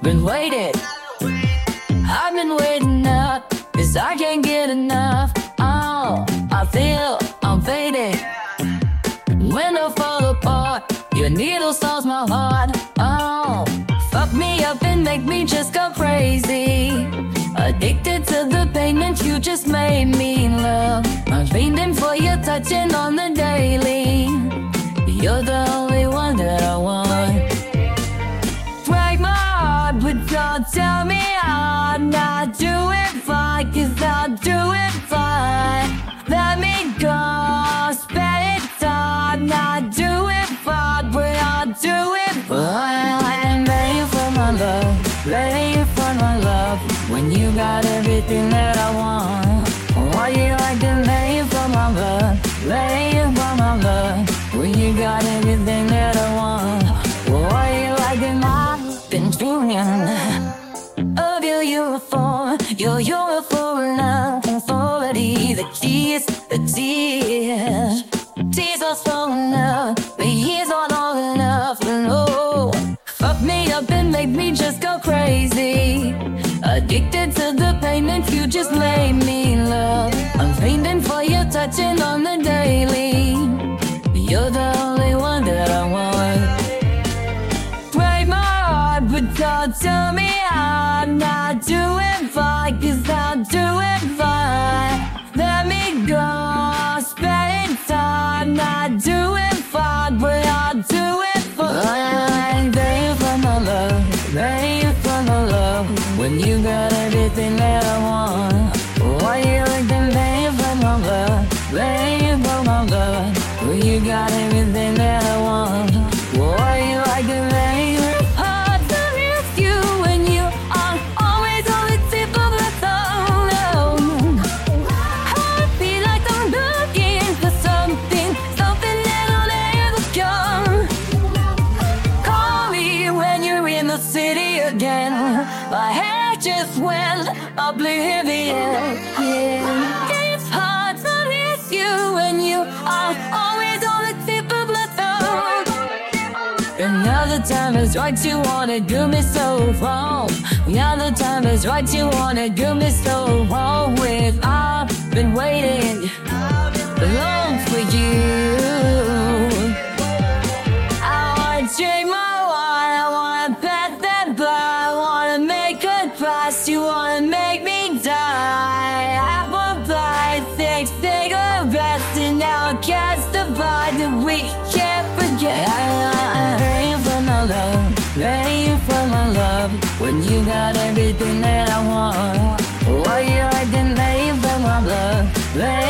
been waiting. I've been waiting up, 'cause I can't get enough. Oh, I feel I'm fading. When I fall apart, your needle stars my heart. Oh, fuck me up and make me just go crazy. Addicted to the pain that you just made me love. I'm fiending for your touching on the daily. You're the only one that I want. Break my heart, but don't tell me I'm not doing fine, 'cause I'll do it fine. Let me go, spend time, not doing fine, but I'll do it fine. I'm ready for my love, ready for my love. When you got everything that I want, why you like to lay for my love, lay for my love. When you got everything that I want, why you like to I've been dreaming of your uniform, your uniform now. Authority, the keys, the tears. Tears are strong enough, but years are long enough. No, fuck me up and make me just go crazy. Addicted to the pain that you just made me love. I'm fiending for your touching on the daily. You're the only one that I want. Break my heart, but don't tell me I'm not doing fine, 'cause I'll do it fine. Let me go, spend time, not doing fine, but I'll do it fine. Thank you for my love, thank you for my love. When you got everything that I want, why you like to thank you for my love, thank you for my love. When you got everything that I want, why you like to thank you? Hard to miss you when you are always on the tip of the tongue. I feel like I'm looking for something, something that'll never come. Call me when you're in the city again. My head just went oblivion. Yeah. It's hard to miss you when you are always on the tip of my tongue. Another time is right, you wanna do me so wrong. Another time is right, you wanna do me so wrong. With I've been waiting long for you. I wanna drink my wine, I wanna pat that bar, I wanna make a price, you wanna make me die. Apple pie, six cigarettes, and now I can't survive that we can't forget. Ready for my love, ready for my love. When you got everything that I want, why you like to lay for my love?